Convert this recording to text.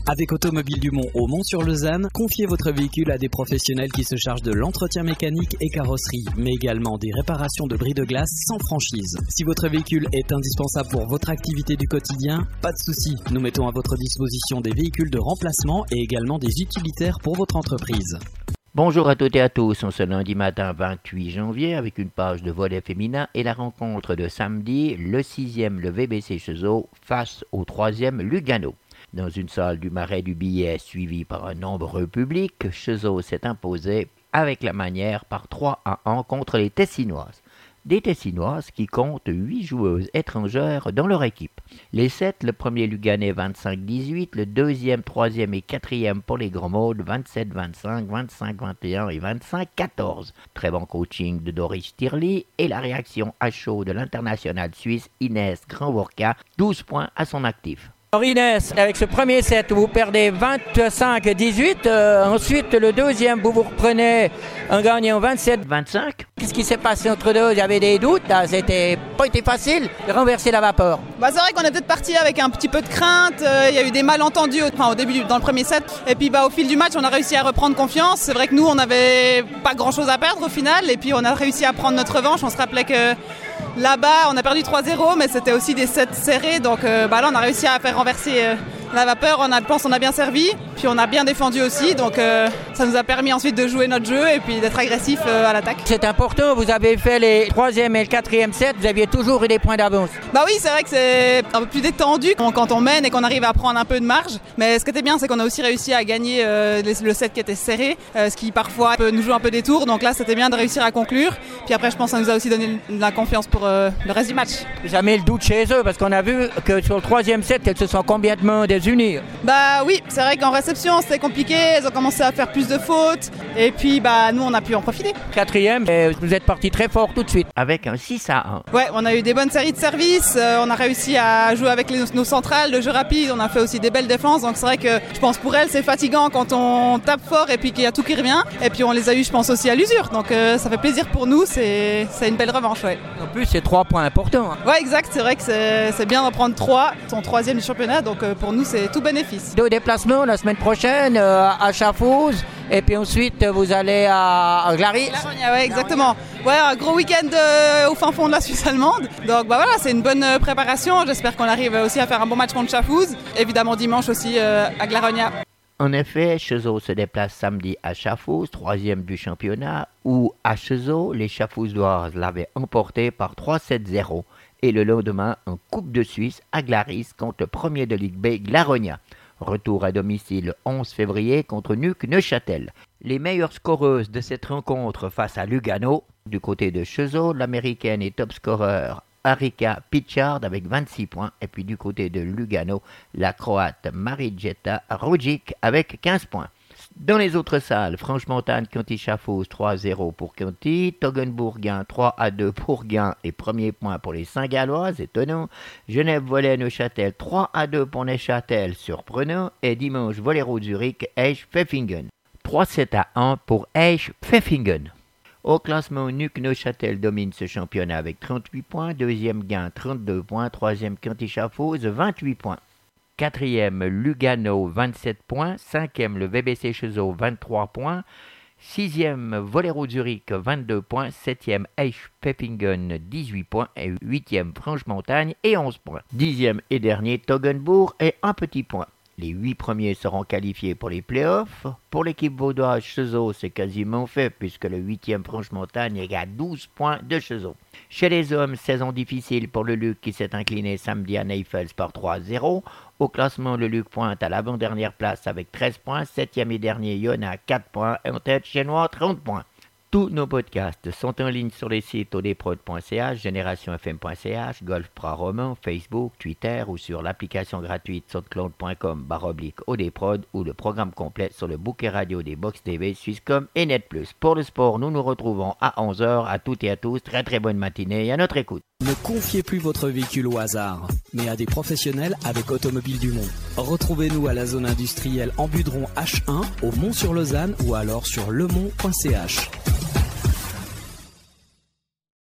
Avec Automobile du Mont au Mont-sur-Lausanne, confiez votre véhicule à des professionnels qui se chargent de l'entretien mécanique et carrosserie, mais également des réparations de bris de glace sans franchise. Si votre véhicule est indispensable pour votre activité du quotidien, pas de souci. Nous mettons à votre disposition des véhicules de remplacement et également des utilitaires pour votre entreprise. Bonjour à toutes et à tous, on se lundi matin 28 janvier avec une page de volley féminin et la rencontre de samedi, le 6e le VBC Cheseaux face au 3e Lugano. Dans une salle du Marais du Billet suivie par un nombreux public, Cheseaux s'est imposé avec la manière par 3-1 contre les Tessinoises. Des Tessinoises qui comptent 8 joueuses étrangères dans leur équipe. Les 7, le premier Luganais 25-18, le deuxième, troisième et quatrième pour les Grands Maudes 27-25, 25-21 et 25-14. Très bon coaching de Doris Tirli et la réaction à chaud de l'internationale suisse Inès Grandvorka, 12 points à son actif. Alors Inès, avec ce premier set, vous perdez 25-18. Ensuite, le deuxième, vous reprenez en gagnant 27-25. Qu'est-ce qui s'est passé entre deux? Il y avait des doutes, là. C'était pas été facile de renverser la vapeur. C'est vrai qu'on est peut-être parti avec un petit peu de crainte. Il y a eu des malentendus au début, dans le premier set. Et puis au fil du match, on a réussi à reprendre confiance. C'est vrai que nous, on n'avait pas grand-chose à perdre au final. Et puis on a réussi à prendre notre revanche. On se rappelait que là-bas, on a perdu 3-0, mais c'était aussi des sets serrés. Donc là, on a réussi à faire renverser la vapeur. Je pense qu'on a bien servi. Puis on a bien défendu aussi. Donc ça nous a permis ensuite de jouer notre jeu et puis d'être agressif à l'attaque. C'est important. Vous avez fait les 3e et le 4e set. Vous aviez toujours eu des points d'avance. Oui, c'est vrai que c'est un peu plus détendu quand on mène et qu'on arrive à prendre un peu de marge. Mais ce qui était bien, c'est qu'on a aussi réussi à gagner le set qui était serré, ce qui parfois peut nous jouer un peu des tours. Donc là, c'était bien de réussir à conclure. Puis après, je pense que ça nous a aussi donné de la confiance pour le reste du match. Jamais le doute chez eux, parce qu'on a vu que sur le 3e set, elles se sont complètement désunies. Oui, c'est vrai qu'en réception, c'était compliqué. Elles ont commencé à faire plus de fautes. Et puis, nous, on a pu en profiter. 4e, vous êtes parti très fort tout de suite. Avec un 6-1. Ouais, on a eu des bonnes séries de services. On a réussi à jouer avec nos centrales de jeu rapide. On a fait aussi des belles défenses. Donc c'est vrai que je pense pour elles, c'est fatigant quand on tape fort et puis qu'il y a tout qui revient. Et puis on les a eu, je pense, aussi à l'usure. Donc ça fait plaisir pour nous. C'est une belle revanche. Ouais. En plus, c'est 3 points importants. Ouais, exact. C'est vrai que c'est bien d'en prendre 3. Son 3e du championnat. Donc pour nous, c'est tout bénéfice. 2 déplacements la semaine prochaine à Schaffhausen. Et puis ensuite, vous allez à Glaris. Ouais, exactement. Ouais, un gros week-end au fin fond de la Suisse allemande. Donc voilà, c'est une bonne préparation. J'espère qu'on arrive aussi à faire un bon match contre Schaffhausen. Évidemment dimanche aussi à Glaronia. En effet, Cheseaux se déplace samedi à Schaffhausen, 3e du championnat, où à Cheseaux, les Schaffhausoises l'avaient emporté par 3-7-0. Et le lendemain, en Coupe de Suisse à Glaris contre le premier de Ligue B, Glaronia. Retour à domicile le 11 février contre Nuuk Neuchâtel. Les meilleures scoreuses de cette rencontre face à Lugano, du côté de Cheseaux, l'américaine et top scoreur Arika Pitchard avec 26 points, et puis du côté de Lugano, la croate Marijeta Rogic avec 15 points. Dans les autres salles, Franche-Montagne, Conti-Schaffhausen 3-0 pour Conti, Toggenbourg-Gain 3-2 pour Gain et premier point pour les Saint-Galloises, étonnant. Genève-Volley-Neuchâtel 3-2 pour Neuchâtel, surprenant. Et dimanche, Volley-Zurich, Esch-Pfeffingen 3-7-1 pour Esch-Pfeffingen. Au classement, Nuuk Neuchâtel domine ce championnat avec 38 points, deuxième Gain 32 points, troisième Conti-Schaffhausen 28 points. 4e, Lugano, 27 points. 5e, le VBC Cheseaux, 23 points. 6e, Volley-Zurich, 22 points. 7e, Esch-Pfeffingen, 18 points. Et 8e, Franche-Montagne, et 11 points. 10e et dernier, Toggenbourg, et un petit point. Les 8 premiers seront qualifiés pour les playoffs. Pour l'équipe vaudoise, Cheseaux, c'est quasiment fait, puisque le 8e Franche-Montagne est à 12 points de Cheseaux. Chez les hommes, saison difficile pour le Luc qui s'est incliné samedi à Neifels par 3-0. Au classement, le Luc pointe à l'avant-dernière place avec 13 points. 7e et dernier, Yona, 4 points. Et en tête, Chenois, 30 points. Tous nos podcasts sont en ligne sur les sites odprod.ch, générationfm.ch, Golf Pro Roman, Facebook, Twitter ou sur l'application gratuite soundcloud.com/odprod ou le programme complet sur le bouquet radio des Box TV, Swisscom et Net+. Pour le sport, nous nous retrouvons à 11h. À toutes et à tous, très très bonne matinée et à notre écoute. Ne confiez plus votre véhicule au hasard, mais à des professionnels avec Automobile du Mont. Retrouvez-nous à la zone industrielle en Budron H1 au Mont-sur-Lausanne ou alors sur lemont.ch.